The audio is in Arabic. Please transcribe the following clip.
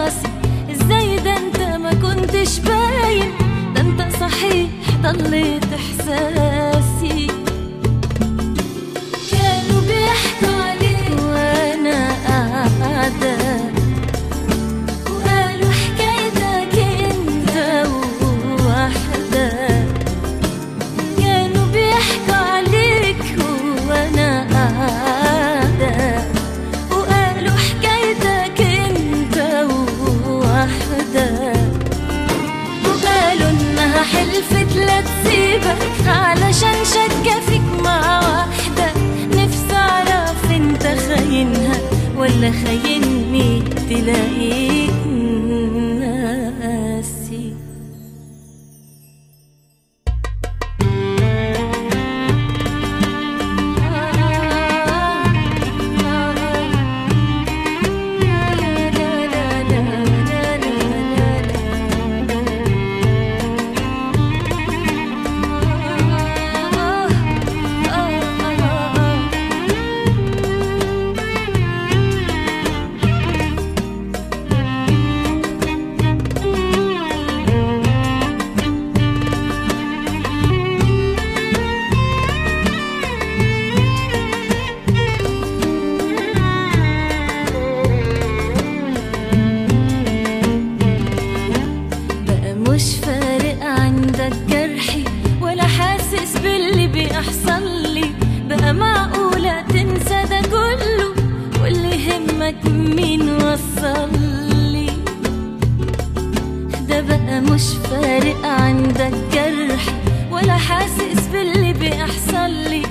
راسي. ازاي ده انت ما كنتش باين، ده انت صحيح ضليت احساسي. كانوا بيحكوا عليك وانا قاعدة، وقالوا حكايتك انت ووحدك. كانوا بيحكوا عليك وانا قاعدة، وقالوا حكايتك انت ووحدك. وقالوا انها حلفت لا تسيبك علشان شكة فيك مع واحدة. نفسي اعرف انت خاينها ولا خايني، تلاقيك ناسي. مش فارق عندك جرحي ولا حاسس باللي بيحصل لي. بقى معقولة تنسى ده كله واللي يهمك مين وصل لي؟ ده بقى مش فارق عندك جرحي ولا حاسس باللي بيحصل لي.